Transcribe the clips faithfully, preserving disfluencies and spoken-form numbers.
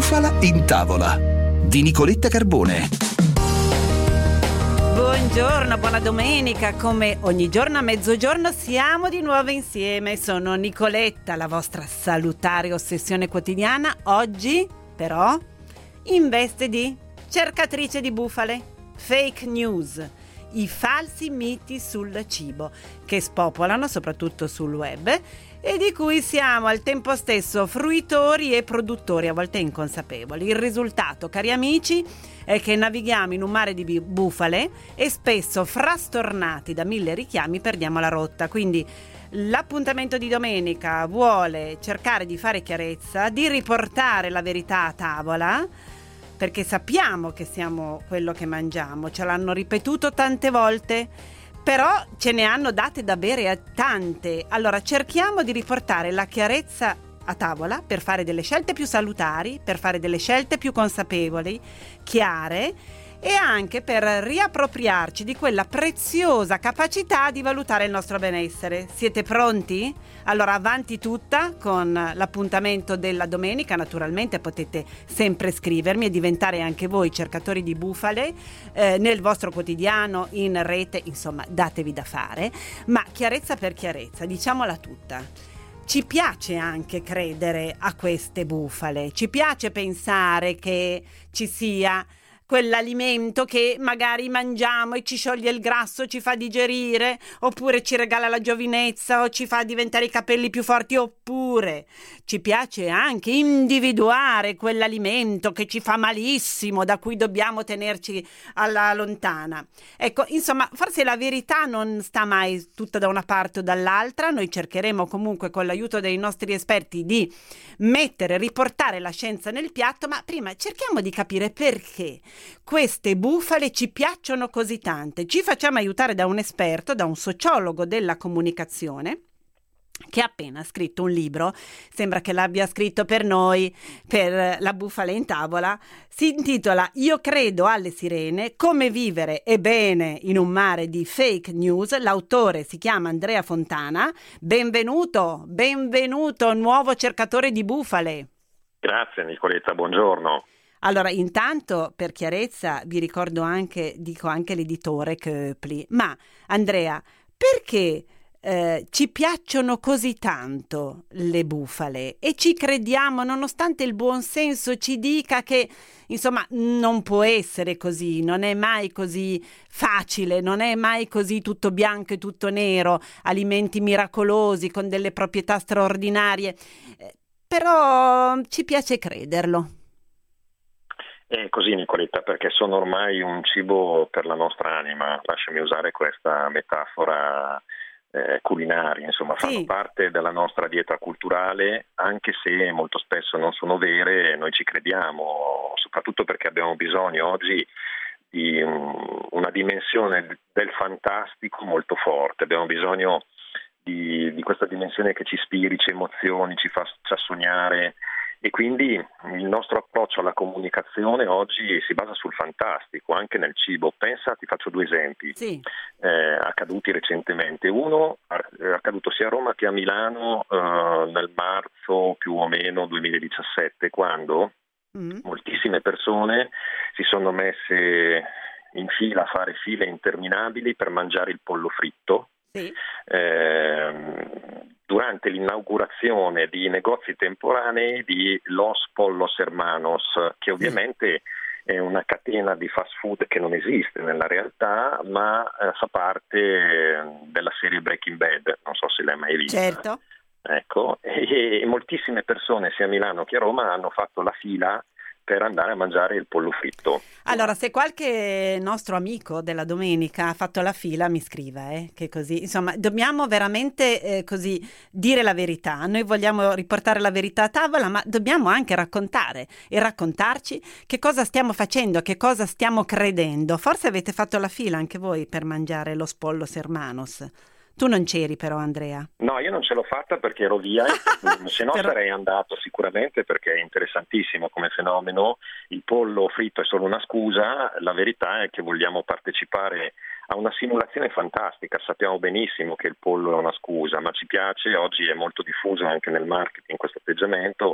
Bufala in tavola di Nicoletta Carbone. Buongiorno, buona domenica. Come ogni giorno a mezzogiorno siamo di nuovo insieme. Sono Nicoletta, la vostra salutare ossessione quotidiana. Oggi però in veste di cercatrice di bufale, fake news, i falsi miti sul cibo che spopolano soprattutto sul web e di cui siamo al tempo stesso fruitori e produttori, a volte inconsapevoli. Il risultato, cari amici, è che navighiamo in un mare di bufale e spesso, frastornati da mille richiami, perdiamo la rotta. Quindi l'appuntamento di domenica vuole cercare di fare chiarezza, di riportare la verità a tavola, perché sappiamo che siamo quello che mangiamo, ce l'hanno ripetuto tante volte, però ce ne hanno date da bere a tante. Allora cerchiamo di riportare la chiarezza a tavola per fare delle scelte più salutari, per fare delle scelte più consapevoli, chiare, e anche per riappropriarci di quella preziosa capacità di valutare il nostro benessere. Siete pronti? Allora avanti tutta con l'appuntamento della domenica. Naturalmente potete sempre scrivermi e diventare anche voi cercatori di bufale eh, nel vostro quotidiano, in rete, insomma datevi da fare, ma chiarezza per chiarezza, diciamola tutta. Ci piace anche credere a queste bufale, ci piace pensare che ci sia quell'alimento che magari mangiamo e ci scioglie il grasso, ci fa digerire, oppure ci regala la giovinezza o ci fa diventare i capelli più forti, oppure ci piace anche individuare quell'alimento che ci fa malissimo, da cui dobbiamo tenerci alla lontana. Ecco, insomma, forse la verità non sta mai tutta da una parte o dall'altra. Noi cercheremo comunque con l'aiuto dei nostri esperti di mettere, riportare la scienza nel piatto, ma prima cerchiamo di capire perché queste bufale ci piacciono così tante. Ci facciamo aiutare da un esperto, da un sociologo della comunicazione, che ha appena scritto un libro, sembra che l'abbia scritto per noi, per la bufala in tavola. Si intitola Io credo alle sirene, come vivere e bene in un mare di fake news. L'autore si chiama Andrea Fontana. Benvenuto, benvenuto, nuovo cercatore di bufale. Grazie Nicoletta, buongiorno. Allora, intanto per chiarezza vi ricordo anche, dico anche l'editore Köpli, ma Andrea, perché eh, ci piacciono così tanto le bufale e ci crediamo nonostante il buon senso ci dica che insomma non può essere così, non è mai così facile, non è mai così tutto bianco e tutto nero, alimenti miracolosi con delle proprietà straordinarie, eh, però ci piace crederlo. È così Nicoletta, perché sono ormai un cibo per la nostra anima, lasciami usare questa metafora eh, culinaria, insomma fanno sì. parte della nostra dieta culturale, anche se molto spesso non sono vere, noi ci crediamo, soprattutto perché abbiamo bisogno oggi di um, una dimensione del fantastico molto forte, abbiamo bisogno di, di questa dimensione che ci ispiri, ci emozioni, ci fa ci sognare. E quindi il nostro approccio alla comunicazione oggi si basa sul fantastico, anche nel cibo. Pensa, ti faccio due esempi sì. eh, accaduti recentemente. Uno è accaduto sia a Roma che a Milano eh, nel marzo più o meno duemiladiciassette, quando mm. moltissime persone si sono messe in fila a fare file interminabili per mangiare il pollo fritto. Sì. Eh, durante l'inaugurazione di negozi temporanei di Los Pollos Hermanos, che ovviamente è una catena di fast food che non esiste nella realtà, ma eh, fa parte della serie Breaking Bad, non so se l'hai mai vista. Certo. Ecco, e, e moltissime persone sia a Milano che a Roma hanno fatto la fila per andare a mangiare il pollo fritto. Allora, se qualche nostro amico della domenica ha fatto la fila, mi scriva, eh, che così, insomma, dobbiamo veramente eh, così dire la verità. Noi vogliamo riportare la verità a tavola, ma dobbiamo anche raccontare e raccontarci che cosa stiamo facendo, che cosa stiamo credendo. Forse avete fatto la fila anche voi per mangiare Los Pollos Hermanos. Tu non c'eri però, Andrea? No, io non ce l'ho fatta perché ero via, se no però sarei andato sicuramente, perché è interessantissimo come fenomeno. Il pollo fritto è solo una scusa, la verità è che vogliamo partecipare a una simulazione fantastica. Sappiamo benissimo che il pollo è una scusa, ma ci piace, oggi è molto diffuso anche nel marketing questo atteggiamento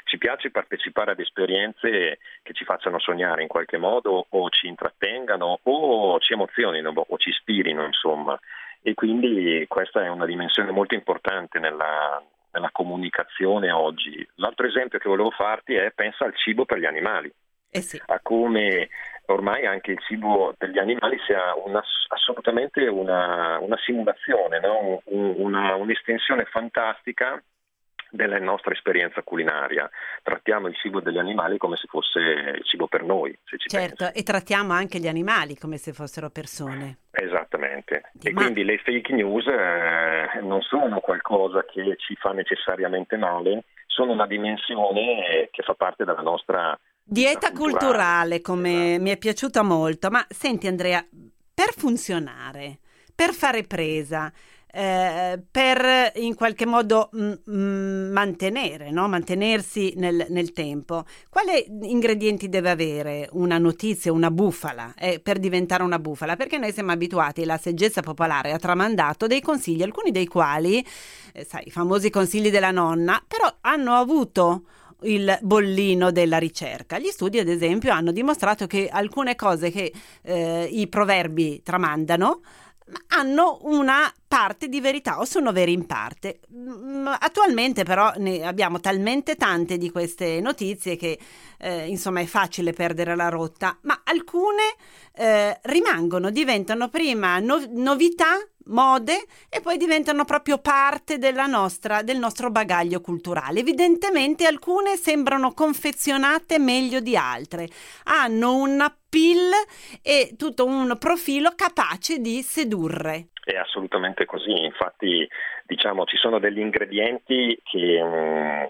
ci piace partecipare ad esperienze che ci facciano sognare in qualche modo, o ci intrattengano o ci emozionino o ci ispirino, insomma. E quindi questa è una dimensione molto importante nella, nella comunicazione oggi. L'altro esempio che volevo farti è: pensa al cibo per gli animali. Eh sì. A come ormai anche il cibo degli animali sia una, assolutamente una, una simulazione, no? Un, una, un'estensione fantastica della nostra esperienza culinaria. Trattiamo il cibo degli animali come se fosse il cibo per noi, se ci certo, pensi. E trattiamo anche gli animali come se fossero persone. Esattamente. E Ma... quindi le fake news eh, non sono qualcosa che ci fa necessariamente male, sono una dimensione che fa parte della nostra dieta culturale, culturale come esatto. Mi è piaciuta molto. Ma senti Andrea, per funzionare, per fare presa, eh, per in qualche modo mh, mantenere, no? mantenersi nel, nel tempo, quali ingredienti deve avere una notizia, una bufala, eh, per diventare una bufala? Perché noi siamo abituati, la saggezza popolare ha tramandato dei consigli, alcuni dei quali, eh, sai, i famosi consigli della nonna, però hanno avuto il bollino della ricerca. Gli studi, ad esempio, hanno dimostrato che alcune cose che eh, i proverbi tramandano hanno una parte di verità o sono veri in parte. Attualmente però ne abbiamo talmente tante di queste notizie che eh, insomma è facile perdere la rotta, ma alcune eh, rimangono, diventano prima no- novità, mode, e poi diventano proprio parte della nostra, del nostro bagaglio culturale. Evidentemente alcune sembrano confezionate meglio di altre, hanno un appeal e tutto un profilo capace di sedurre. È assolutamente così, infatti diciamo ci sono degli ingredienti che um,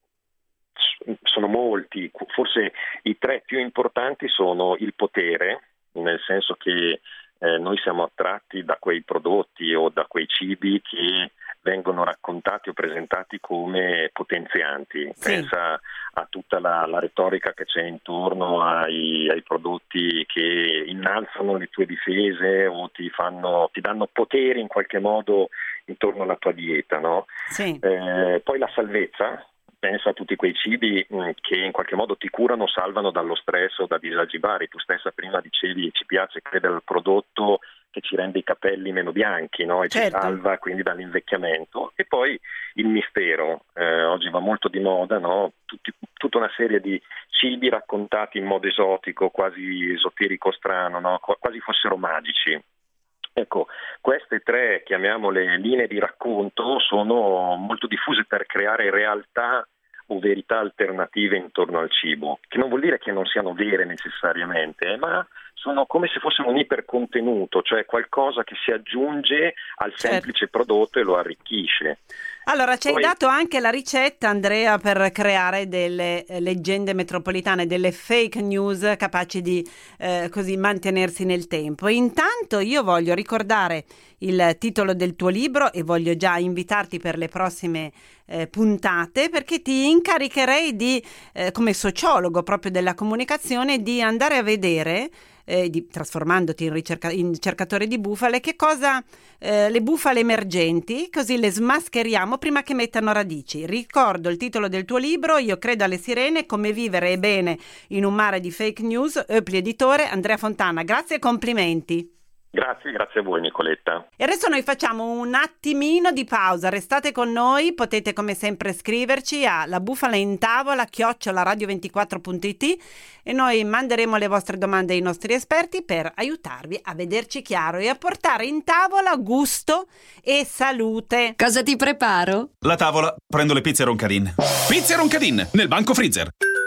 sono molti, forse i tre più importanti sono il potere, nel senso che eh, noi siamo attratti da quei prodotti o da quei cibi che vengono raccontati o presentati come potenzianti. Sì. Pensa a tutta la, la retorica che c'è intorno ai, ai prodotti che innalzano le tue difese o ti fanno, ti danno potere in qualche modo intorno alla tua dieta, no? Sì. Eh, poi la salvezza. Pensa a tutti quei cibi mh, che in qualche modo ti curano, salvano dallo stress o da disagi vari. Tu stessa prima dicevi ci piace credere al prodotto che ci rende i capelli meno bianchi, no? E certo. ci salva quindi dall'invecchiamento. E poi il mistero, eh, oggi va molto di moda, no? Tutti, tutta una serie di cibi raccontati in modo esotico, quasi esoterico strano, no? Qu- quasi fossero magici. Ecco, queste tre, chiamiamole linee di racconto, sono molto diffuse per creare realtà o verità alternative intorno al cibo, che non vuol dire che non siano vere necessariamente, ma sono come se fossero un ipercontenuto, cioè qualcosa che si aggiunge al semplice certo. prodotto e lo arricchisce. Allora, ci hai Poi... dato anche la ricetta, Andrea, per creare delle eh, leggende metropolitane, delle fake news capaci di eh, così mantenersi nel tempo. Intanto io voglio ricordare il titolo del tuo libro e voglio già invitarti per le prossime eh, puntate, perché ti incaricherei di, eh, come sociologo proprio della comunicazione, di andare a vedere, Eh, di, trasformandoti in, ricerca, in cercatore di bufale, che cosa eh, le bufale emergenti, così le smascheriamo prima che mettano radici. Ricordo il titolo del tuo libro: Io credo alle sirene, come vivere e bene in un mare di fake news. Eupli Editore, Andrea Fontana, grazie e complimenti. Grazie, grazie a voi Nicoletta. E adesso noi facciamo un attimino di pausa, restate con noi, potete come sempre scriverci a la bufala in tavola chiocciola radio ventiquattro punto it e noi manderemo le vostre domande ai nostri esperti per aiutarvi a vederci chiaro e a portare in tavola gusto e salute. Cosa ti preparo? La tavola, prendo le pizze Roncadin. Pizze Roncadin, nel banco freezer.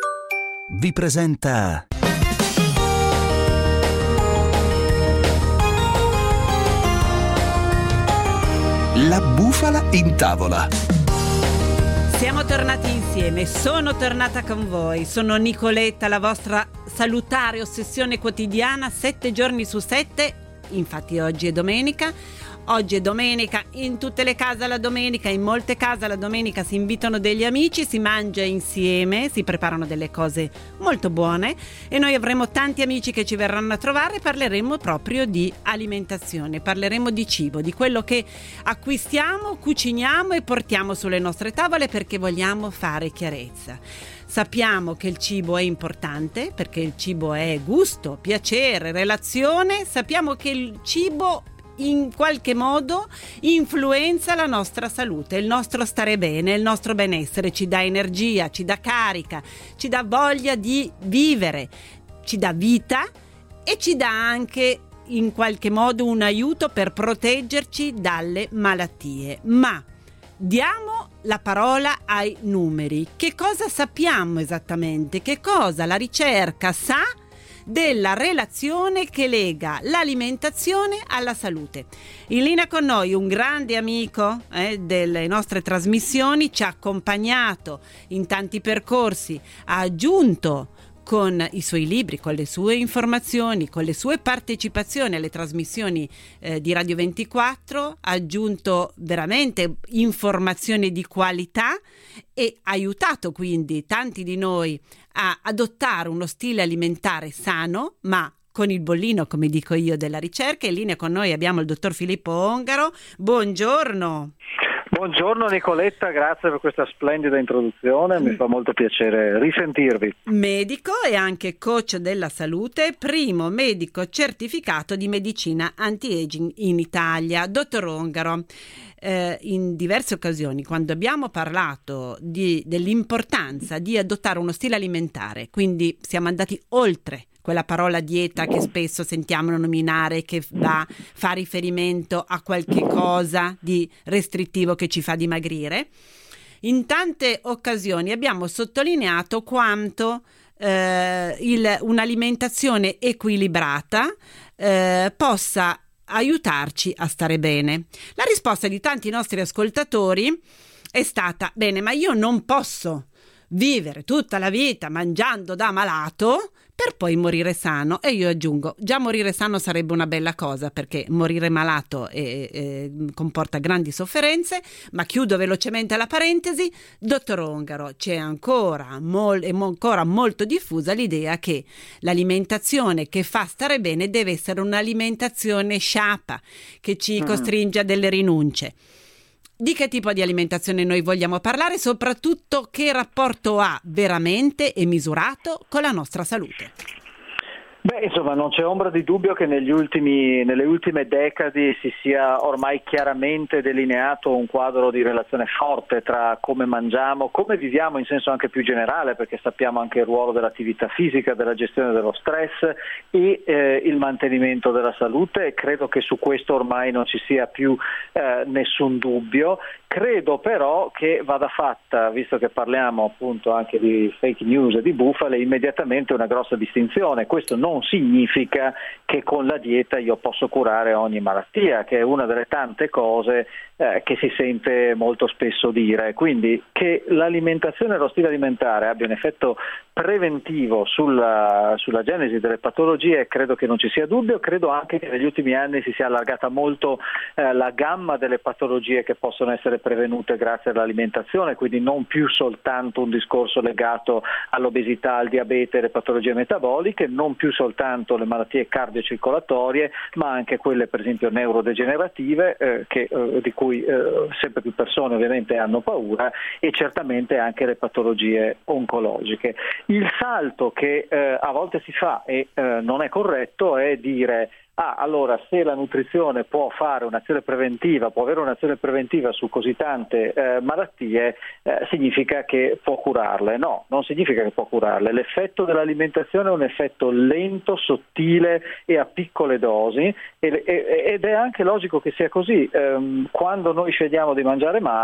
Vi presenta... La bufala in tavola. Siamo tornati insieme, sono tornata con voi, sono Nicoletta, la vostra salutare ossessione quotidiana, sette giorni su sette, infatti oggi è domenica. Oggi è domenica, in tutte le case la domenica, in molte case la domenica si invitano degli amici, si mangia insieme, si preparano delle cose molto buone e noi avremo tanti amici che ci verranno a trovare e parleremo proprio di alimentazione, parleremo di cibo, di quello che acquistiamo, cuciniamo e portiamo sulle nostre tavole perché vogliamo fare chiarezza. Sappiamo che il cibo è importante perché il cibo è gusto, piacere, relazione, sappiamo che il cibo in qualche modo influenza la nostra salute, il nostro stare bene, il nostro benessere, ci dà energia, ci dà carica, ci dà voglia di vivere, ci dà vita e ci dà anche in qualche modo un aiuto per proteggerci dalle malattie. Ma diamo la parola ai numeri. Che cosa sappiamo esattamente? Che cosa la ricerca sa della relazione che lega l'alimentazione alla salute? In linea con noi un grande amico eh, delle nostre trasmissioni, ci ha accompagnato in tanti percorsi, ha aggiunto con i suoi libri, con le sue informazioni, con le sue partecipazioni alle trasmissioni eh, di Radio ventiquattro, ha aggiunto veramente informazioni di qualità e ha aiutato quindi tanti di noi a adottare uno stile alimentare sano, ma con il bollino, come dico io, della ricerca. In linea con noi abbiamo il dottor Filippo Ongaro. Buongiorno. Buongiorno Nicoletta, grazie per questa splendida introduzione, mi fa molto piacere risentirvi. Medico e anche coach della salute, primo medico certificato di medicina anti-aging in Italia. Dottor Ongaro, eh, in diverse occasioni quando abbiamo parlato di, dell'importanza di adottare uno stile alimentare, quindi siamo andati oltre quella parola dieta che spesso sentiamo nominare, che va, fa riferimento a qualche cosa di restrittivo che ci fa dimagrire. In tante occasioni abbiamo sottolineato quanto eh, il, un'alimentazione equilibrata eh, possa aiutarci a stare bene. La risposta di tanti nostri ascoltatori è stata: bene, ma io non posso vivere tutta la vita mangiando da malato per poi morire sano. E io aggiungo, già morire sano sarebbe una bella cosa, perché morire malato è, è, comporta grandi sofferenze. Ma chiudo velocemente la parentesi. Dottor Ongaro, c'è ancora, mol, è ancora molto diffusa l'idea che l'alimentazione che fa stare bene deve essere un'alimentazione sciapa, che ci costringe a delle rinunce. Di che tipo di alimentazione noi vogliamo parlare, soprattutto che rapporto ha veramente e misurato con la nostra salute? Beh, insomma, non c'è ombra di dubbio che negli ultimi, nelle ultime decadi si sia ormai chiaramente delineato un quadro di relazione forte tra come mangiamo, come viviamo in senso anche più generale, perché sappiamo anche il ruolo dell'attività fisica, della gestione dello stress e eh, il mantenimento della salute. Credo che su questo ormai non ci sia più eh, nessun dubbio. Credo però che vada fatta, visto che parliamo appunto anche di fake news e di bufale, immediatamente una grossa distinzione. Questo non significa che con la dieta io posso curare ogni malattia, che è una delle tante cose eh, che si sente molto spesso dire. Quindi che l'alimentazione e lo stile alimentare abbia un effetto preventivo sulla, sulla genesi delle patologie, credo che non ci sia dubbio. Credo anche che negli ultimi anni si sia allargata molto eh, la gamma delle patologie che possono essere prevenute grazie all'alimentazione, quindi non più soltanto un discorso legato all'obesità, al diabete, alle patologie metaboliche, non più soltanto le malattie cardiocircolatorie, ma anche quelle per esempio neurodegenerative eh, che, eh, di cui eh, sempre più persone ovviamente hanno paura, e certamente anche le patologie oncologiche. Il salto che eh, a volte si fa e eh, non è corretto è dire: ah, allora se la nutrizione può fare un'azione preventiva, può avere un'azione preventiva su così tante eh, malattie, eh, significa che può curarle. No, non significa che può curarle. L'effetto dell'alimentazione è un effetto lento, sottile e a piccole dosi, e, e, ed è anche logico che sia così. Ehm, quando noi scegliamo di mangiare male,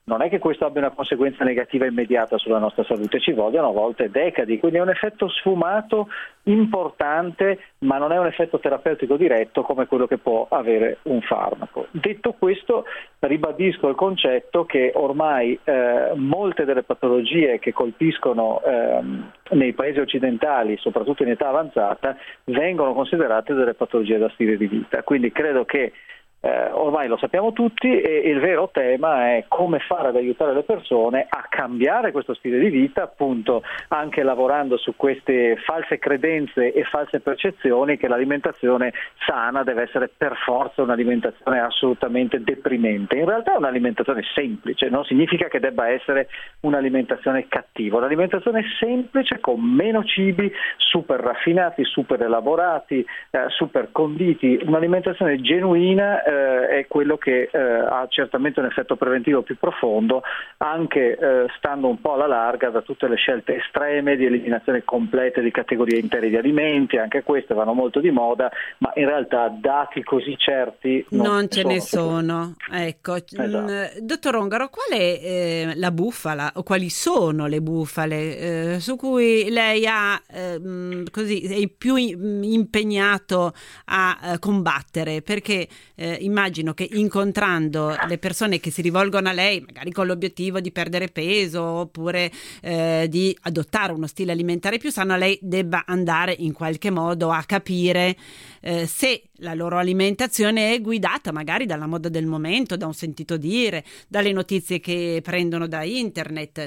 non è che questo abbia una conseguenza negativa immediata sulla nostra salute, ci vogliono a volte decadi, quindi è un effetto sfumato importante, ma non è un effetto terapeutico diretto come quello che può avere un farmaco. Detto questo, ribadisco il concetto che ormai eh, molte delle patologie che colpiscono eh, nei paesi occidentali, soprattutto in età avanzata, vengono considerate delle patologie da stile di vita, quindi credo che Eh, ormai lo sappiamo tutti e il vero tema è come fare ad aiutare le persone a cambiare questo stile di vita, appunto anche lavorando su queste false credenze e false percezioni che l'alimentazione sana deve essere per forza un'alimentazione assolutamente deprimente. In realtà è un'alimentazione semplice, non significa che debba essere un'alimentazione cattiva, un'alimentazione semplice con meno cibi super raffinati, super elaborati, eh, super conditi, un'alimentazione genuina eh, è quello che eh, ha certamente un effetto preventivo più profondo, anche eh, stando un po' alla larga da tutte le scelte estreme di eliminazione completa di categorie intere di alimenti, anche queste vanno molto di moda, ma in realtà dati così certi non, non ce ne sono. sono. Ecco, esatto. Dottor Ongaro, qual è eh, la bufala o quali sono le bufale eh, su cui lei ha eh, così è più impegnato a eh, combattere? Perché eh, immagino che incontrando le persone che si rivolgono a lei, magari con l'obiettivo di perdere peso oppure eh, di adottare uno stile alimentare più sano, lei debba andare in qualche modo a capire eh, se la loro alimentazione è guidata magari dalla moda del momento, da un sentito dire, dalle notizie che prendono da internet.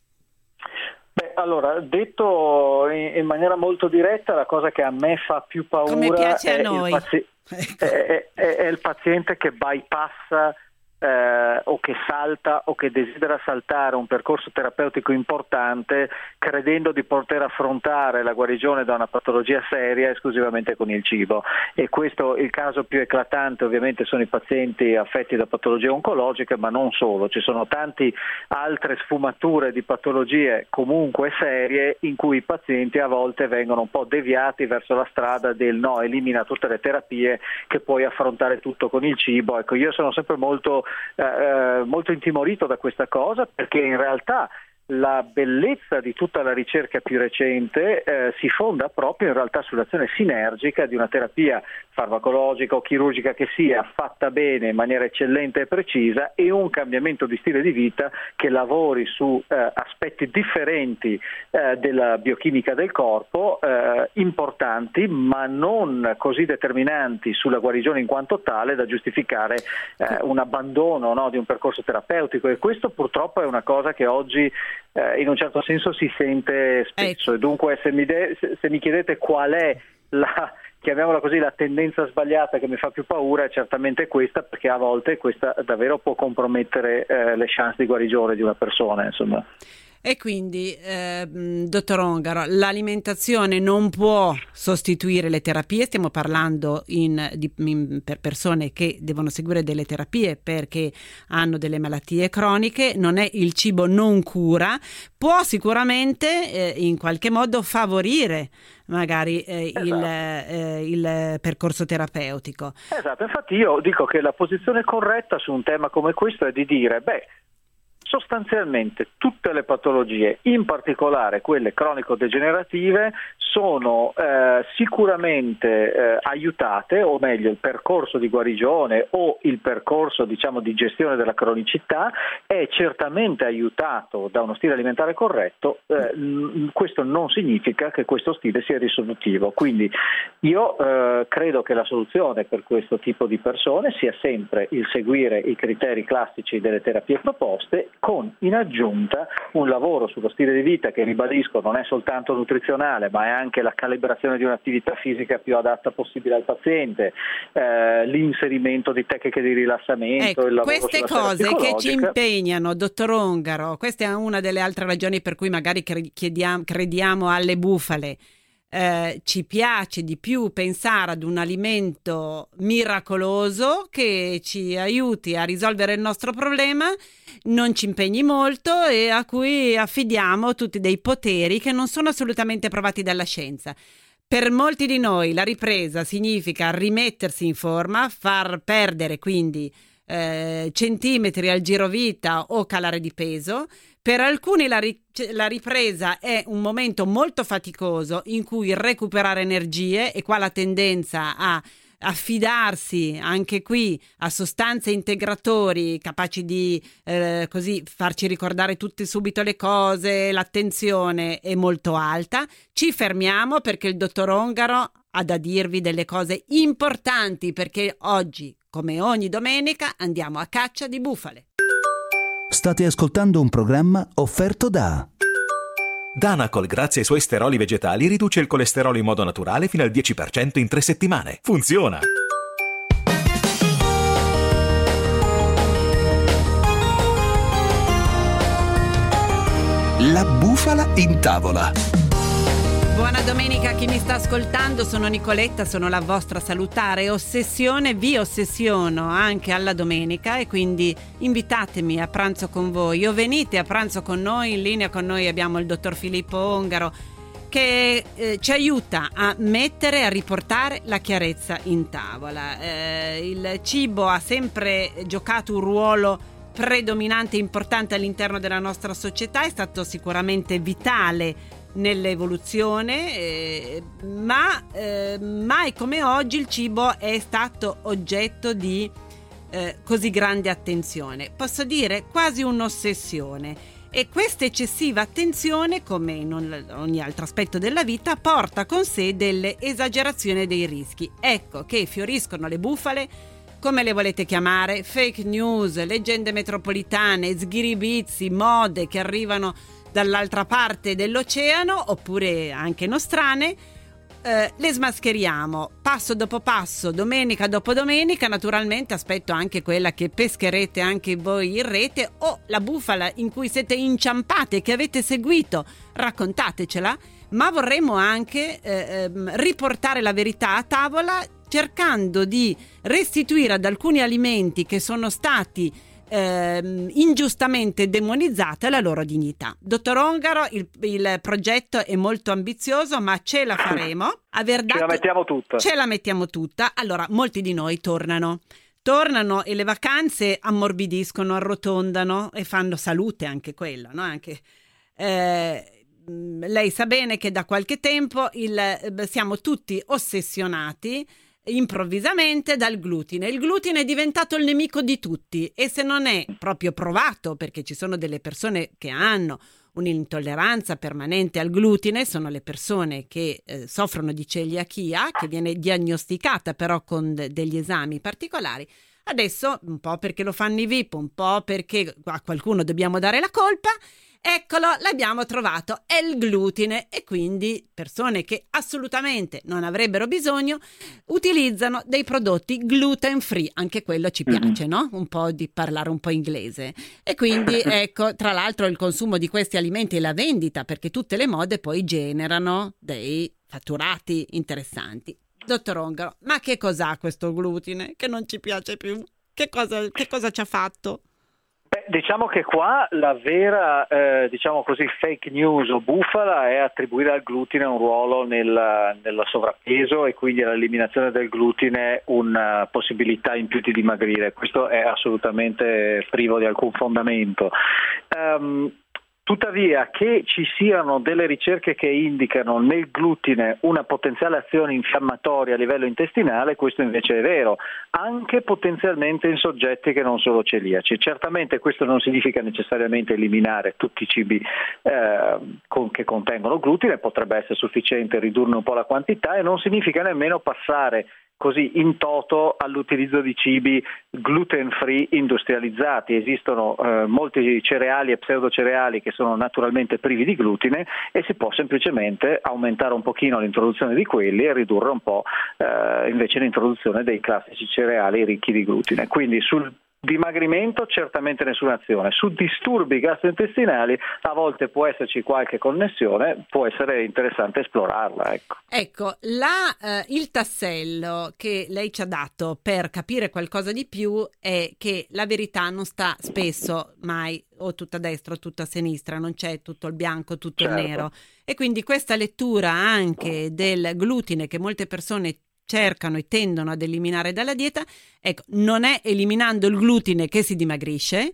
Beh, allora, detto in, in maniera molto diretta, la cosa che a me fa più paura come piace è a noi. Il pazi- ecco. è, è, è il paziente che bypassa eh, o che salta o che desidera saltare un percorso terapeutico importante credendo di poter affrontare la guarigione da una patologia seria esclusivamente con il cibo. E questo, il caso più eclatante ovviamente sono i pazienti affetti da patologie oncologiche, ma non solo, ci sono tante altre sfumature di patologie comunque serie in cui i pazienti a volte vengono un po' deviati verso la strada del no, elimina tutte le terapie che puoi affrontare tutto con il cibo. Ecco, io sono sempre molto eh, molto intimorito da questa cosa, perché in realtà la bellezza di tutta la ricerca più recente eh, si fonda proprio in realtà sull'azione sinergica di una terapia farmacologica o chirurgica che sia fatta bene in maniera eccellente e precisa, e un cambiamento di stile di vita che lavori su eh, aspetti differenti eh, della biochimica del corpo, eh, importanti ma non così determinanti sulla guarigione in quanto tale da giustificare eh, un abbandono, no, di un percorso terapeutico. E questo purtroppo è una cosa che oggi Eh, in un certo senso si sente spesso. Ecco. E dunque se mi, de- se, se mi chiedete qual è la, chiamiamola così, la tendenza sbagliata che mi fa più paura, è certamente questa, perché a volte questa davvero può compromettere eh, le chance di guarigione di una persona, insomma. E quindi, eh, dottor Ongaro, l'alimentazione non può sostituire le terapie, stiamo parlando in, di, in, per persone che devono seguire delle terapie perché hanno delle malattie croniche, non è il cibo non cura, può sicuramente eh, in qualche modo favorire magari eh, esatto. il, eh, il percorso terapeutico. Esatto, infatti io dico che la posizione corretta su un tema come questo è di dire, beh, sostanzialmente tutte le patologie, in particolare quelle cronico-degenerative, sono eh, sicuramente eh, aiutate, o meglio il percorso di guarigione o il percorso, diciamo, di gestione della cronicità è certamente aiutato da uno stile alimentare corretto. Eh, n- questo non significa che questo stile sia risolutivo, quindi io eh, credo che la soluzione per questo tipo di persone sia sempre il seguire i criteri classici delle terapie proposte, con in aggiunta un lavoro sullo stile di vita che, ribadisco, non è soltanto nutrizionale ma è anche la calibrazione di un'attività fisica più adatta possibile al paziente, eh, l'inserimento di tecniche di rilassamento, ecco, il lavoro queste cose che ci impegnano, dottor Ongaro, questa è una delle altre ragioni per cui magari crediamo, crediamo alle bufale. Eh, ci piace di più pensare ad un alimento miracoloso che ci aiuti a risolvere il nostro problema, non ci impegni molto e a cui affidiamo tutti dei poteri che non sono assolutamente provati dalla scienza. Per molti di noi la ripresa significa rimettersi in forma, far perdere quindi eh, centimetri al girovita o calare di peso. Per alcuni la, ri- la ripresa è un momento molto faticoso in cui recuperare energie, e qua la tendenza a affidarsi anche qui a sostanze integratori capaci di eh, così farci ricordare tutte subito le cose, l'attenzione è molto alta. Ci fermiamo perché il dottor Ongaro ha da dirvi delle cose importanti, perché oggi, come ogni domenica, andiamo a caccia di bufale. State ascoltando un programma offerto da Danacol, grazie ai suoi steroli vegetali, riduce il colesterolo in modo naturale fino al dieci per cento in tre settimane. Funziona! La bufala in tavola. Buona domenica a chi mi sta ascoltando, sono Nicoletta, sono la vostra salutare ossessione, vi ossessiono anche alla domenica e quindi invitatemi a pranzo con voi o venite a pranzo con noi. In linea con noi abbiamo il dottor Filippo Ongaro che eh, ci aiuta a mettere, a riportare la chiarezza in tavola. Eh, il cibo ha sempre giocato un ruolo predominante e importante all'interno della nostra società, è stato sicuramente vitale nell'evoluzione, eh, ma eh, mai come oggi il cibo è stato oggetto di eh, così grande attenzione, posso dire quasi un'ossessione, e questa eccessiva attenzione, come in ogni altro aspetto della vita, porta con sé delle esagerazioni dei rischi. Ecco che fioriscono le bufale, come le volete chiamare, fake news, leggende metropolitane, sghiribizzi, mode che arrivano dall'altra parte dell'oceano oppure anche nostrane, eh, le smascheriamo passo dopo passo, domenica dopo domenica. Naturalmente aspetto anche quella che pescherete anche voi in rete, o la bufala in cui siete inciampate, che avete seguito, raccontatecela, ma vorremmo anche eh, riportare la verità a tavola, cercando di restituire ad alcuni alimenti che sono stati Eh, ingiustamente demonizzata la loro dignità. Dottor Ongaro, il, il progetto è molto ambizioso, ma ce la faremo. Aver dato, ce la mettiamo tutta. Ce la mettiamo tutta. Allora, molti di noi tornano. Tornano e le vacanze ammorbidiscono, arrotondano e fanno salute anche quella, no? Anche, eh, lei sa bene che da qualche tempo il, siamo tutti ossessionati improvvisamente dal glutine. Il glutine è diventato il nemico di tutti, e se non è proprio provato, perché ci sono delle persone che hanno un'intolleranza permanente al glutine, sono le persone che eh, soffrono di celiachia, che viene diagnosticata però con de- degli esami particolari. Adesso, un po' perché lo fanno i V I P, un po' perché a qualcuno dobbiamo dare la colpa, eccolo, l'abbiamo trovato, è il glutine, e quindi persone che assolutamente non avrebbero bisogno utilizzano dei prodotti gluten free, anche quello ci piace, no? Un po' di parlare un po' inglese. E quindi ecco, tra l'altro il consumo di questi alimenti e la vendita, perché tutte le mode poi generano dei fatturati interessanti. Dottor Ongaro, ma che cos'ha questo glutine che non ci piace più? Che cosa, che cosa ci ha fatto? Beh, diciamo che qua la vera, eh, diciamo così, fake news o bufala è attribuire al glutine un ruolo nel, nel sovrappeso, e quindi all'eliminazione del glutine una possibilità in più di dimagrire. Questo è assolutamente privo di alcun fondamento. Um, Tuttavia, che ci siano delle ricerche che indicano nel glutine una potenziale azione infiammatoria a livello intestinale, questo invece è vero, anche potenzialmente in soggetti che non sono celiaci. Certamente questo non significa necessariamente eliminare tutti i cibi eh, con, che contengono glutine, potrebbe essere sufficiente ridurne un po' la quantità, e non significa nemmeno passare così in toto all'utilizzo di cibi gluten free industrializzati. Esistono eh, molti cereali e pseudocereali che sono naturalmente privi di glutine, e si può semplicemente aumentare un pochino l'introduzione di quelli e ridurre un po' eh, invece l'introduzione dei classici cereali ricchi di glutine. Quindi sul dimagrimento certamente nessuna azione. Su disturbi gastrointestinali a volte può esserci qualche connessione, può essere interessante esplorarla. Ecco, ecco la, eh, il tassello che lei ci ha dato per capire qualcosa di più è che la verità non sta spesso mai o tutta a destra o tutta a sinistra, non c'è tutto il bianco, tutto certo. il nero, e quindi questa lettura anche del glutine che molte persone cercano e tendono ad eliminare dalla dieta, ecco, non è eliminando il glutine che si dimagrisce.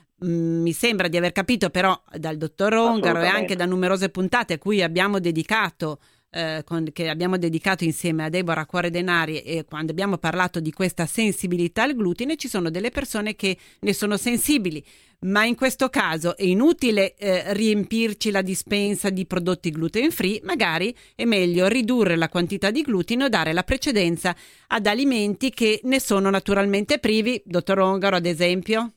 Mm, mi sembra di aver capito però dal dottor Ongaro e anche da numerose puntate a cui abbiamo dedicato eh, con, che abbiamo dedicato insieme a Deborah Cuore Denari, e quando abbiamo parlato di questa sensibilità al glutine, ci sono delle persone che ne sono sensibili, ma in questo caso è inutile eh, riempirci la dispensa di prodotti gluten free. Magari è meglio ridurre la quantità di glutine o dare la precedenza ad alimenti che ne sono naturalmente privi. Dottor Ongaro, ad esempio?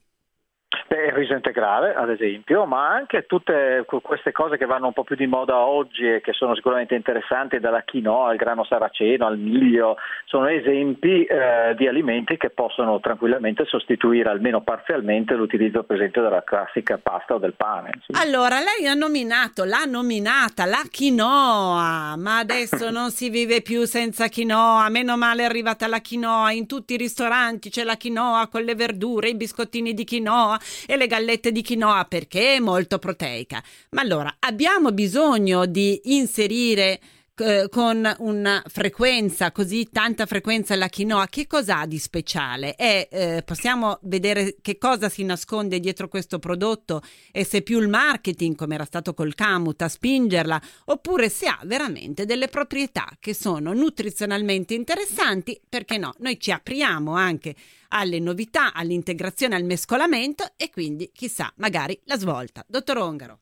Il riso integrale, ad esempio, ma anche tutte queste cose che vanno un po' più di moda oggi e che sono sicuramente interessanti, dalla quinoa al grano saraceno al miglio, sono esempi eh, di alimenti che possono tranquillamente sostituire almeno parzialmente l'utilizzo per esempio della classica pasta o del pane. Sì. Allora, lei ha nominato, l'ha nominata la quinoa, ma adesso non si vive più senza quinoa, meno male è arrivata la quinoa, in tutti i ristoranti c'è la quinoa con le verdure, i biscottini di quinoa e le gallette di quinoa, perché è molto proteica. Ma allora abbiamo bisogno di inserire eh, con una frequenza, così tanta frequenza, la quinoa? Che cosa ha di speciale? E eh, possiamo vedere che cosa si nasconde dietro questo prodotto, e se più il marketing, come era stato col Kamut, a spingerla, oppure se ha veramente delle proprietà che sono nutrizionalmente interessanti. Perché no? Noi ci apriamo anche alle novità, all'integrazione, al mescolamento, e quindi chissà, magari la svolta. Dottor Ongaro.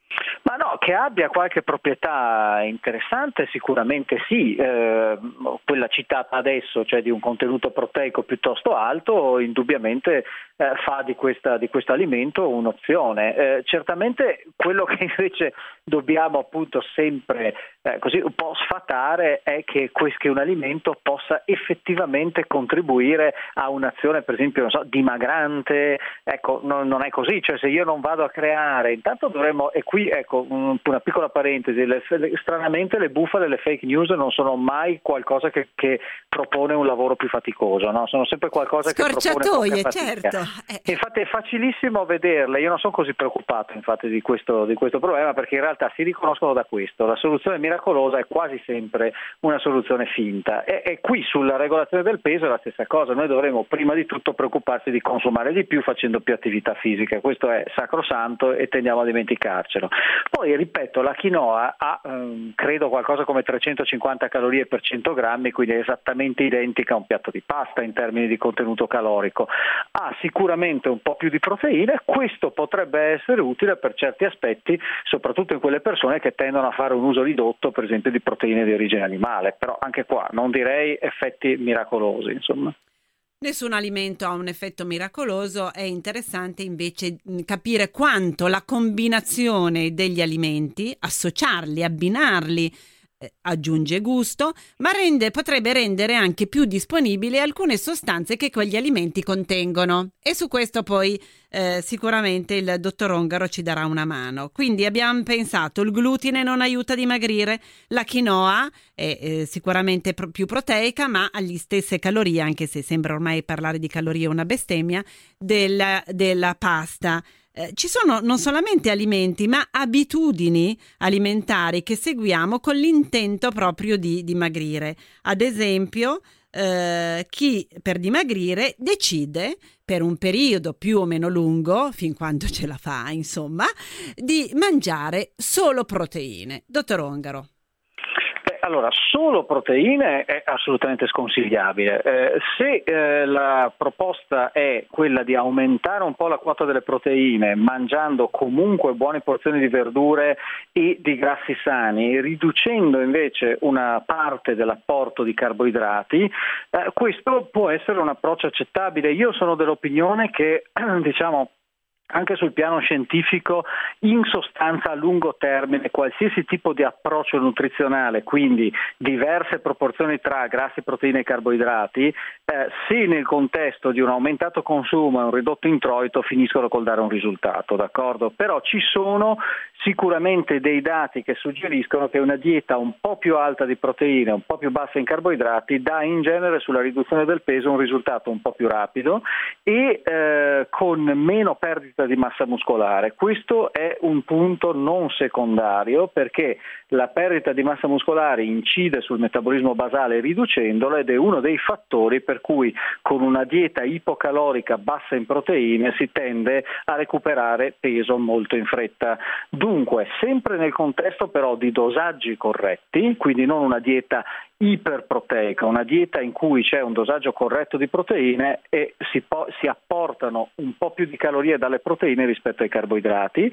Ma no, che abbia qualche proprietà interessante sicuramente sì, eh, quella citata adesso, cioè di un contenuto proteico piuttosto alto, indubbiamente eh, fa di, questa, di questo alimento un'opzione. Eh, certamente quello che invece dobbiamo appunto sempre eh, così un po' sfatare è che, questo, che un alimento possa effettivamente contribuire a un'azione, per esempio, non so, dimagrante. Ecco, non, non è così, cioè se io non vado a creare, intanto dovremmo, e qui ecco una piccola parentesi, le, le, stranamente le bufale, le fake news non sono mai qualcosa che, che propone un lavoro più faticoso, no? Sono sempre qualcosa che propone poca fatica. Certo. Eh. Infatti è facilissimo vederle, io non sono così preoccupato infatti di questo, di questo problema, perché in realtà si riconoscono da questo, la soluzione miracolosa è quasi sempre una soluzione finta, e, e qui sulla regolazione del peso è la stessa cosa. Noi dovremmo prima di tutto preoccuparci di consumare di più facendo più attività fisica, questo è sacrosanto e tendiamo a dimenticarcelo. Poi ripeto, la quinoa ha ehm, credo qualcosa come trecentocinquanta calorie per cento grammi, quindi è esattamente identica a un piatto di pasta in termini di contenuto calorico. Ha sicuramente un po' più di proteine, questo potrebbe essere utile per certi aspetti, soprattutto in quelle persone che tendono a fare un uso ridotto per esempio di proteine di origine animale, però anche qua non direi effetti miracolosi, insomma. Nessun alimento ha un effetto miracoloso, è interessante invece capire quanto la combinazione degli alimenti, associarli, abbinarli, eh, aggiunge gusto, ma rende, potrebbe rendere anche più disponibili alcune sostanze che quegli alimenti contengono. E su questo poi eh, sicuramente il dottor Ongaro ci darà una mano. Quindi abbiamo pensato, il glutine non aiuta a dimagrire, la quinoa è eh, sicuramente pro- più proteica, ma ha le stesse calorie, anche se sembra ormai parlare di calorie una bestemmia, della, della pasta. Eh, ci sono non solamente alimenti, ma abitudini alimentari che seguiamo con l'intento proprio di dimagrire. Ad esempio, eh, chi per dimagrire decide per un periodo più o meno lungo, fin quando ce la fa, insomma, di mangiare solo proteine. Dottor Ongaro. Allora, solo proteine è assolutamente sconsigliabile. Eh, se eh, la proposta è quella di aumentare un po' la quota delle proteine, mangiando comunque buone porzioni di verdure e di grassi sani, riducendo invece una parte dell'apporto di carboidrati, eh, questo può essere un approccio accettabile. Io sono dell'opinione che, diciamo, anche sul piano scientifico, in sostanza a lungo termine qualsiasi tipo di approccio nutrizionale, quindi diverse proporzioni tra grassi, proteine e carboidrati, eh, se nel contesto di un aumentato consumo e un ridotto introito finiscono col dare un risultato, d'accordo? Però ci sono sicuramente dei dati che suggeriscono che una dieta un po' più alta di proteine, un po' più bassa in carboidrati, dà in genere sulla riduzione del peso un risultato un po' più rapido e eh, con meno perdita perdita di massa muscolare. Questo è un punto non secondario, perché la perdita di massa muscolare incide sul metabolismo basale riducendolo, ed è uno dei fattori per cui con una dieta ipocalorica bassa in proteine si tende a recuperare peso molto in fretta. Dunque, sempre nel contesto però di dosaggi corretti, quindi non una dieta iperproteica, una dieta in cui c'è un dosaggio corretto di proteine e si, po- si apportano un po' più di calorie dalle proteine rispetto ai carboidrati,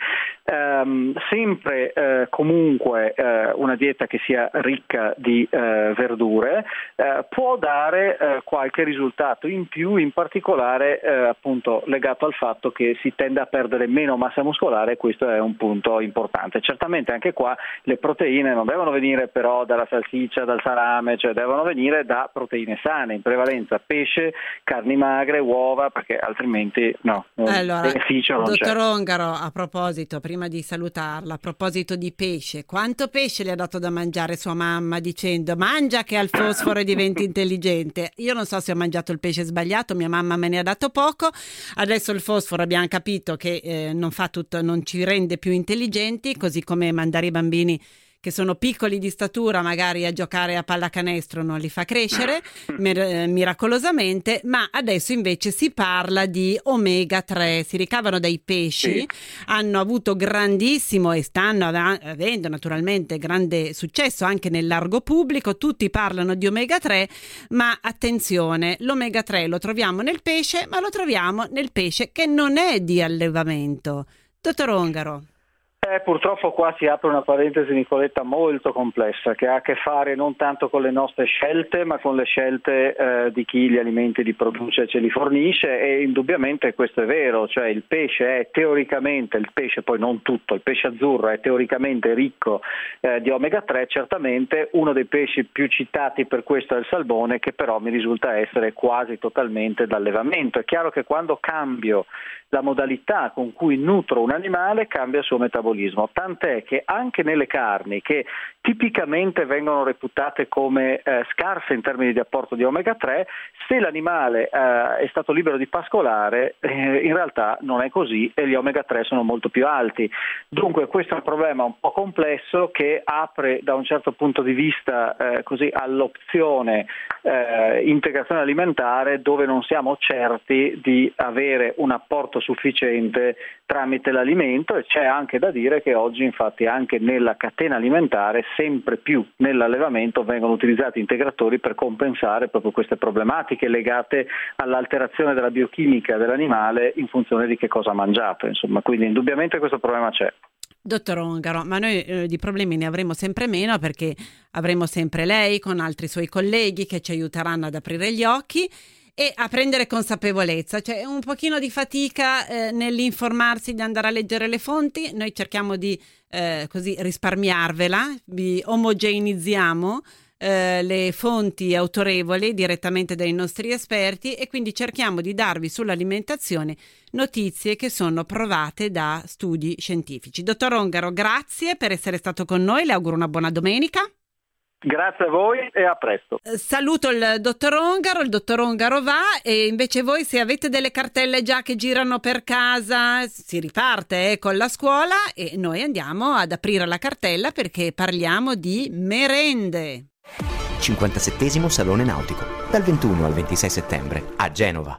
ehm, sempre eh, comunque eh, una dieta che sia ricca di eh, verdure eh, può dare eh, qualche risultato in più, in particolare eh, appunto legato al fatto che si tende a perdere meno massa muscolare, e questo è un punto importante. Certamente anche qua le proteine non devono venire però dalla salsiccia, dal salame, cioè devono venire da proteine sane, in prevalenza pesce, carni magre, uova, perché altrimenti no, allora, beneficio non dottor c'è. Ongaro, a proposito, prima di salutarla, a proposito di pesce, quanto pesce le ha dato da mangiare sua mamma dicendo mangia che ha il fosforo e diventi intelligente? Io non so se ho mangiato il pesce sbagliato, mia mamma me ne ha dato poco, adesso il fosforo abbiamo capito che eh, non fa tutto, non ci rende più intelligenti, così come mandare i bambini che sono piccoli di statura magari a giocare a pallacanestro non li fa crescere mir- miracolosamente, ma adesso invece si parla di omega tre, si ricavano dai pesci, sì. Hanno avuto grandissimo e stanno av- avendo naturalmente grande successo anche nel largo pubblico, tutti parlano di omega tre, ma attenzione, l'omega tre lo troviamo nel pesce, ma lo troviamo nel pesce che non è di allevamento. Dottor Ongaro. Eh, purtroppo qua si apre una parentesi, Nicoletta, molto complessa, che ha a che fare non tanto con le nostre scelte, ma con le scelte eh, di chi gli alimenti li produce e ce li fornisce, e indubbiamente questo è vero, cioè il pesce è teoricamente, il pesce poi non tutto, il pesce azzurro è teoricamente ricco eh, di omega tre, certamente uno dei pesci più citati per questo è il salmone, che però mi risulta essere quasi totalmente d'allevamento. È chiaro che quando cambio la modalità con cui nutro un animale cambia il suo metabolismo, tant'è che anche nelle carni che tipicamente vengono reputate come eh, scarse in termini di apporto di omega tre, se l'animale eh, è stato libero di pascolare eh, in realtà non è così e gli omega tre sono molto più alti. Dunque questo è un problema un po' complesso che apre da un certo punto di vista eh, così all'opzione eh, integrazione alimentare, dove non siamo certi di avere un apporto sufficiente tramite l'alimento, e c'è anche da dire che oggi infatti anche nella catena alimentare sempre più nell'allevamento vengono utilizzati integratori per compensare proprio queste problematiche legate all'alterazione della biochimica dell'animale in funzione di che cosa ha mangiato, insomma, quindi indubbiamente questo problema c'è. Dottor Ongaro, ma noi eh, di problemi ne avremo sempre meno, perché avremo sempre lei con altri suoi colleghi che ci aiuteranno ad aprire gli occhi e a prendere consapevolezza. C'è un pochino di fatica eh, nell'informarsi, di andare a leggere le fonti. Noi cerchiamo di eh, così risparmiarvela, vi omogeneizziamo eh, le fonti autorevoli direttamente dai nostri esperti, e quindi cerchiamo di darvi sull'alimentazione notizie che sono provate da studi scientifici. Dottor Ongaro, grazie per essere stato con noi, le auguro una buona domenica. Grazie a voi e a presto. Saluto il dottor Ongaro, il dottor Ongaro va, e invece voi, se avete delle cartelle già che girano per casa, si riparte eh, con la scuola, e noi andiamo ad aprire la cartella perché parliamo di merende. cinquantasettesimo Salone Nautico, dal ventuno al ventisei settembre a Genova.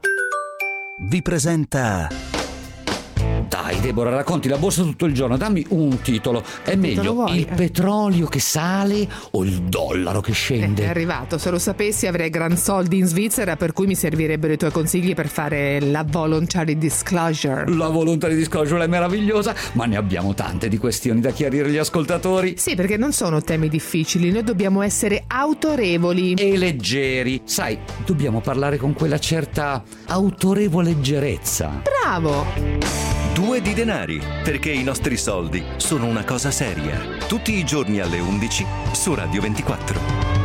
Vi presenta... Dai Deborah, racconti la borsa tutto il giorno, dammi un titolo. È meglio vuoi, il eh. petrolio che sale o il dollaro che scende? Eh, è arrivato, se lo sapessi avrei gran soldi in Svizzera, per cui mi servirebbero i tuoi consigli per fare la voluntary disclosure. La voluntary disclosure è meravigliosa, ma ne abbiamo tante di questioni da chiarire agli ascoltatori. Sì, perché non sono temi difficili, noi dobbiamo essere autorevoli e leggeri. Sai, dobbiamo parlare con quella certa autorevole leggerezza. Bravo! Due di denari, perché i nostri soldi sono una cosa seria. Tutti i giorni alle undici su Radio ventiquattro.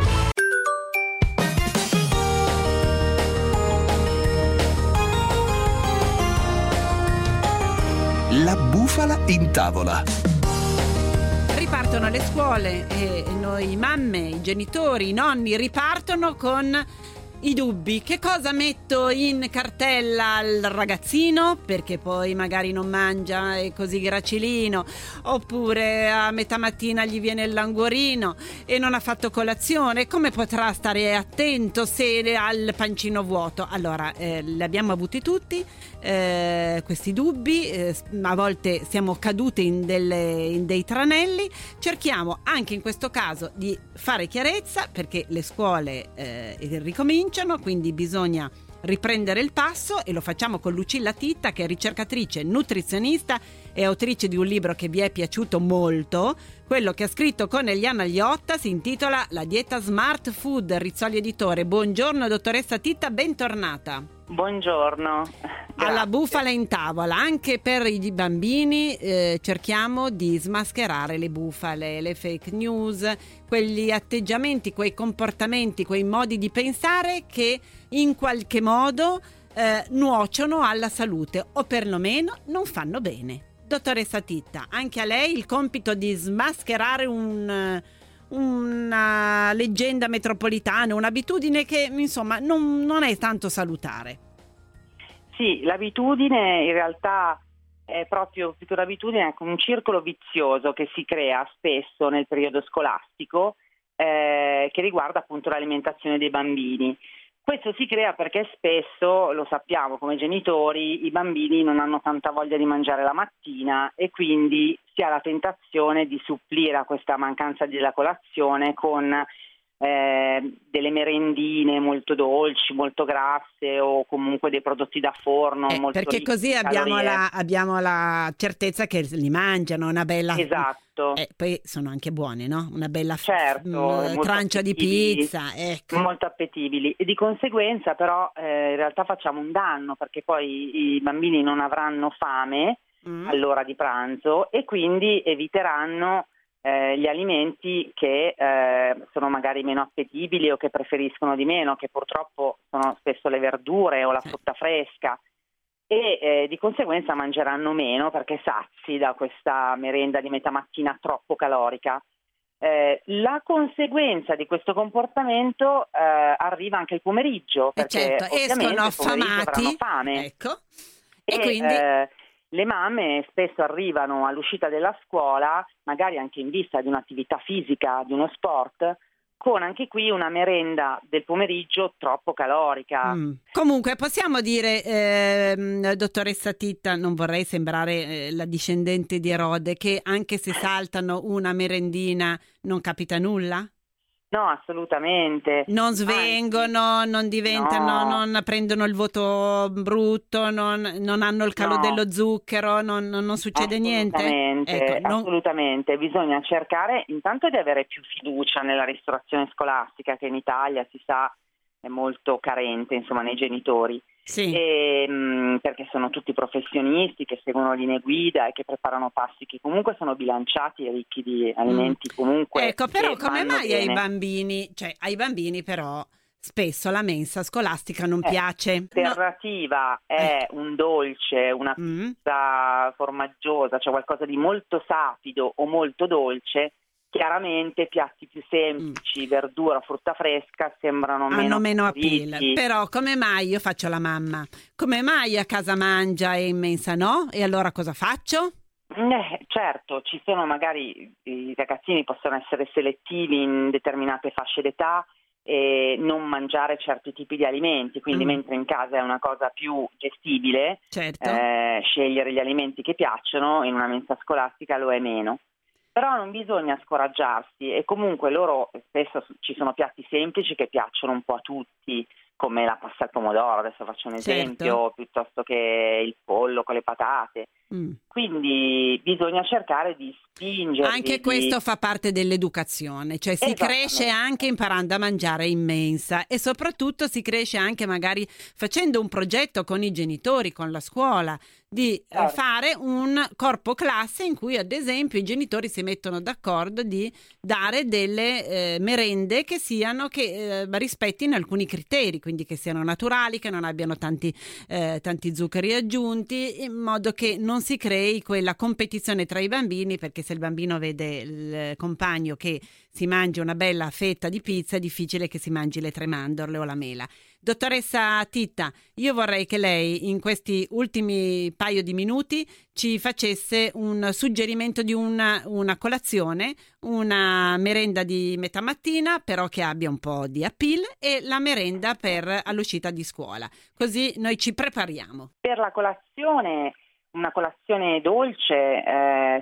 La bufala in tavola. Ripartono le scuole e noi mamme, i genitori, i nonni ripartono con I dubbi. Che cosa metto in cartella al ragazzino? Perché poi magari non mangia, è così gracilino, oppure a metà mattina gli viene il languorino e non ha fatto colazione. Come potrà stare attento se ha il pancino vuoto? Allora, eh, li abbiamo avuti tutti eh, questi dubbi, eh, a volte siamo cadute in, delle, in dei tranelli. Cerchiamo anche in questo caso di fare chiarezza, perché le scuole eh, ricominciano, quindi bisogna riprendere il passo, e lo facciamo con Lucilla Titta, che è ricercatrice, nutrizionista e autrice di un libro che vi è piaciuto molto. Quello che ha scritto con Eliana Liotta si intitola La dieta smart food, Rizzoli Editore. Buongiorno dottoressa Titta, bentornata. Buongiorno. Alla bufala in tavola. Anche per i bambini eh, cerchiamo di smascherare le bufale, le fake news, quegli atteggiamenti, quei comportamenti, quei modi di pensare che in qualche modo eh, nuociono alla salute, o perlomeno non fanno bene. Dottoressa Titta, anche a lei il compito di smascherare un, una leggenda metropolitana, un'abitudine che insomma non, non è tanto salutare. Sì, l'abitudine in realtà è proprio più che un'abitudine, è un circolo vizioso che si crea spesso nel periodo scolastico eh, che riguarda appunto l'alimentazione dei bambini. Questo si crea perché spesso, lo sappiamo come genitori, i bambini non hanno tanta voglia di mangiare la mattina e quindi si ha la tentazione di supplire a questa mancanza della colazione con eh, delle merendine molto dolci, molto grasse, o comunque dei prodotti da forno eh, molto perché così abbiamo la, abbiamo la certezza che li mangiano, una bella... Esatto. E eh, poi sono anche buoni, no? Una bella certo, f- trancio di pizza, ecco. Molto appetibili, e di conseguenza però eh, in realtà facciamo un danno, perché poi i bambini non avranno fame mm. all'ora di pranzo e quindi eviteranno eh, gli alimenti che eh, sono magari meno appetibili o che preferiscono di meno, che purtroppo sono spesso le verdure o la sì. frutta fresca. E eh, di conseguenza mangeranno meno perché sazi da questa merenda di metà mattina troppo calorica. Eh, la conseguenza di questo comportamento eh, arriva anche il pomeriggio, perché certo, ovviamente escono il pomeriggio affamati, avranno fame. Ecco. E, e quindi eh, le mamme spesso arrivano all'uscita della scuola, magari anche in vista di un'attività fisica, di uno sport, con anche qui una merenda del pomeriggio troppo calorica. Mm. Comunque possiamo dire, eh, dottoressa Titta, non vorrei sembrare eh, la discendente di Erode, che anche se saltano una merendina non capita nulla? No, assolutamente. Non svengono, Anzi, non diventano, no. non prendono il voto brutto, non, non hanno il calo no. dello zucchero, non, non succede niente? Ecco, non... Assolutamente, bisogna cercare intanto di avere più fiducia nella ristorazione scolastica, che in Italia si sa è molto carente, insomma, nei genitori. Sì. E, mh, perché sono tutti professionisti che seguono linee guida e che preparano pasti che comunque sono bilanciati e ricchi di alimenti mm. comunque. Ecco, però come mai bene. ai bambini, cioè ai bambini però spesso la mensa scolastica non eh, piace? L'alternativa no. è eh. un dolce, una pizza mm. formaggiosa, cioè qualcosa di molto sapido o molto dolce. Chiaramente piatti più semplici, mm. verdura, frutta fresca sembrano meno hanno meno appeal. Però come mai, io faccio la mamma, come mai a casa mangia e in mensa no? E allora cosa faccio? Eh, certo, ci sono magari i ragazzini possono essere selettivi in determinate fasce d'età e non mangiare certi tipi di alimenti, quindi mm. mentre in casa è una cosa più gestibile, certo. eh, scegliere gli alimenti che piacciono, in una mensa scolastica lo è meno. Però non bisogna scoraggiarsi, e comunque loro spesso ci sono piatti semplici che piacciono un po' a tutti, come la pasta al pomodoro, adesso faccio un esempio, certo. piuttosto che il pollo con le patate. Mm. Quindi bisogna cercare di spingere. Anche questo di... fa parte dell'educazione, cioè si cresce anche imparando a mangiare in mensa, e soprattutto si cresce anche magari facendo un progetto con i genitori, con la scuola, di certo. fare un corpo classe in cui ad esempio i genitori si mettono d'accordo di dare delle eh, merende che siano che eh, rispettino alcuni criteri, quindi che siano naturali, che non abbiano tanti, eh, tanti zuccheri aggiunti, in modo che non si crei quella competizione tra i bambini, perché se il bambino vede il compagno che si mangia una bella fetta di pizza è difficile che si mangi le tre mandorle o la mela. Dottoressa Titta, io vorrei che lei in questi ultimi paio di minuti ci facesse un suggerimento di una, una colazione, una merenda di metà mattina, però che abbia un po' di appeal, e la merenda per all'uscita di scuola. Così noi ci prepariamo. Per la colazione, una colazione dolce, eh,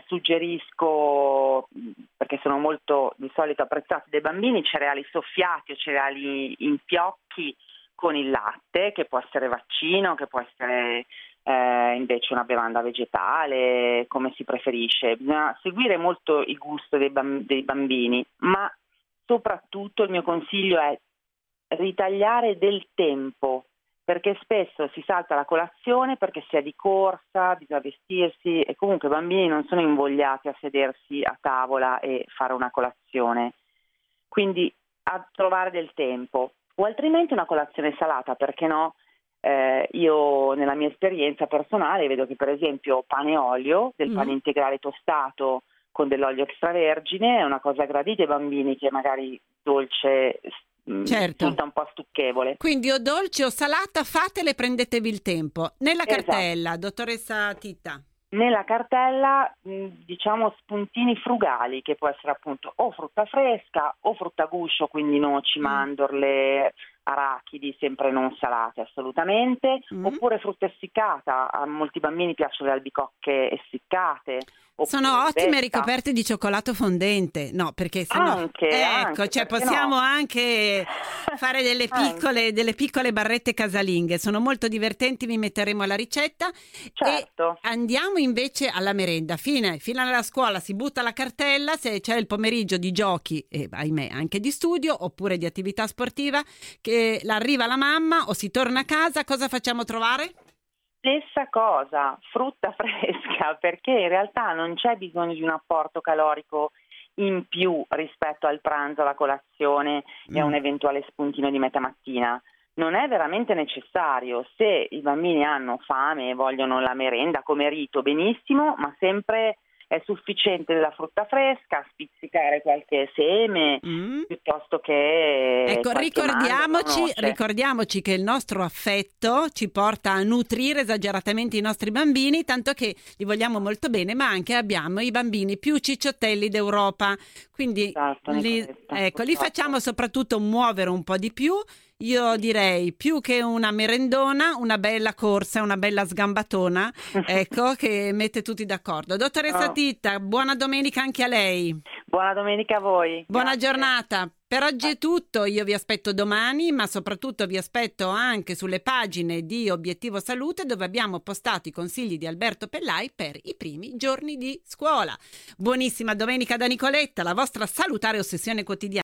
suggerisco, perché sono molto di solito apprezzati dai bambini, cereali soffiati o cereali in fiocchi con il latte, che può essere vaccino, che può essere eh, invece una bevanda vegetale, come si preferisce. Bisogna seguire molto il gusto dei, bamb- dei bambini, ma soprattutto il mio consiglio è ritagliare del tempo, perché spesso si salta la colazione perché si è di corsa, bisogna vestirsi, e comunque i bambini non sono invogliati a sedersi a tavola e fare una colazione. Quindi a trovare del tempo, o altrimenti una colazione salata, perché no? Eh, io nella mia esperienza personale vedo che per esempio pane e olio, del pane mm. integrale tostato con dell'olio extravergine, è una cosa gradita ai bambini, che magari dolce certo. un po' stucchevole. Quindi o dolce o salata, fatele, prendetevi il tempo. Nella cartella, esatto. Dottoressa Titta? Nella cartella, diciamo, spuntini frugali, che può essere appunto o frutta fresca o frutta a guscio, quindi noci, mandorle, arachidi, sempre non salate assolutamente, mm. oppure frutta essiccata. A molti bambini piacciono le albicocche essiccate. Sono ottime, ricoperte di cioccolato fondente, no, perché sennò anche, ecco, anche, cioè possiamo no? anche fare delle piccole, delle piccole barrette casalinghe, sono molto divertenti, vi metteremo la ricetta. Certo. E andiamo invece alla merenda. Fine, fino alla scuola si butta la cartella, se c'è il pomeriggio di giochi e ahimè anche di studio oppure di attività sportiva, che arriva la mamma o si torna a casa, cosa facciamo trovare? Stessa cosa, frutta fresca, perché in realtà non c'è bisogno di un apporto calorico in più rispetto al pranzo, alla colazione mm. e a un eventuale spuntino di metà mattina. Non è veramente necessario. Se i bambini hanno fame e vogliono la merenda come rito, benissimo, ma sempre è sufficiente della frutta fresca, spizzicare qualche seme mm. piuttosto che ecco, ricordiamoci, mandorla, ricordiamoci che il nostro affetto ci porta a nutrire esageratamente i nostri bambini, tanto che li vogliamo molto bene, ma anche abbiamo i bambini più cicciottelli d'Europa, quindi esatto, li, ecco, li facciamo soprattutto muovere un po' di più. Io direi più che una merendona, una bella corsa, una bella sgambatona, ecco, che mette tutti d'accordo. Dottoressa oh. Titta, buona domenica anche a lei. Buona domenica a voi. Buona Grazie. giornata. Per oggi è tutto, io vi aspetto domani, ma soprattutto vi aspetto anche sulle pagine di Obiettivo Salute, dove abbiamo postato i consigli di Alberto Pellai per i primi giorni di scuola. Buonissima domenica da Nicoletta, la vostra salutare ossessione quotidiana.